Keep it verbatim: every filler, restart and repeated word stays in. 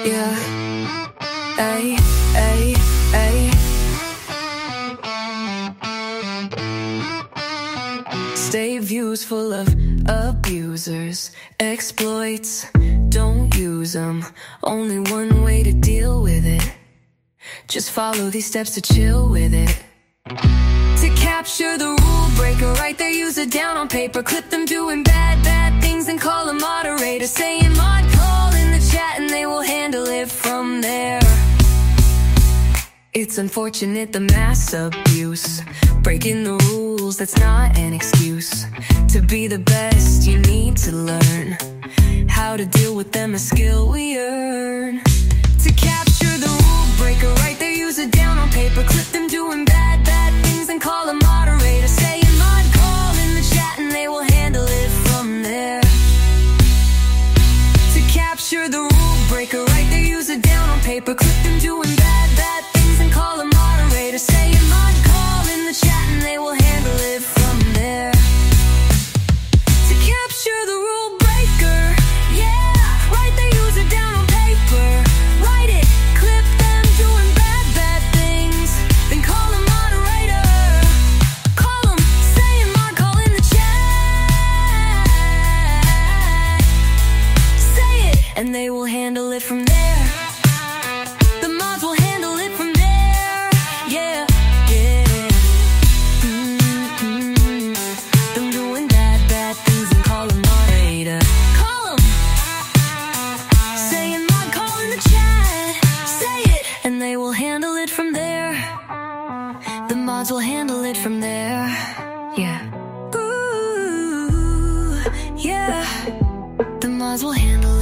Yeah. Ay, ay, ay. Stay views full of abusers, exploits, don't use them. Only one way to deal with it. Just follow these steps to chill with it. To capture the rule breaker, write their user down on paper. Clip them doing bad, bad things and call a moderator. Saying mod call in the chat and they will handle it from there. It's unfortunate, the mass abuse. Breaking the rules, that's not an excuse. To be the best, you need to learn how to deal with them, a skill we earn. To capture the rule breaker, write their user down on paper. Clip them doing bad, bad things and call a moderator. Saying mod call in the chat and they will handle it from there. To capture the rule breaker, write their user down on paper. Clip them doing bad, bad things and call a moderator. Saying mod call in the chat and they will handle it from there. To capture the rule breaker, yeah, write their user down on paper. Write it, clip them doing bad, bad things, then call a moderator. Call them, saying mod call in the chat. Say it, and they will handle it from there. The mods will handle it from there. Yeah, yeah. Mm-hmm. Them doing bad, bad things and call a moderator. Call them, saying mod call in the chat. Say it, and they will handle it from there. The mods will handle it from there. Yeah. Ooh, yeah. The mods will handle it.